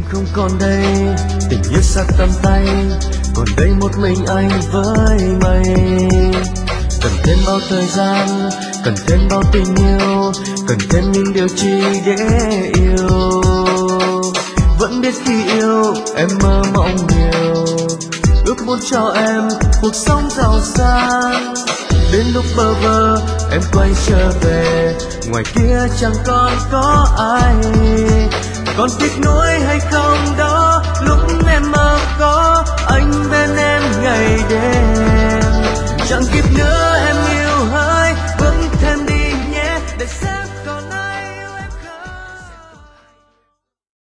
không còn đây, tình yêu xa tầm tay, còn đây một mình anh với mây. Cần thêm bao thời gian, cần thêm bao tình yêu, cần thêm những điều chi để yêu. Vẫn biết khi yêu em mơ mộng nhiều, ước muốn cho em cuộc sống giàu sang. Đến lúc bơ vơ em quay trở về, ngoài kia chẳng còn có ai. Còn tiếc nuối hay không đó, lúc em mơ có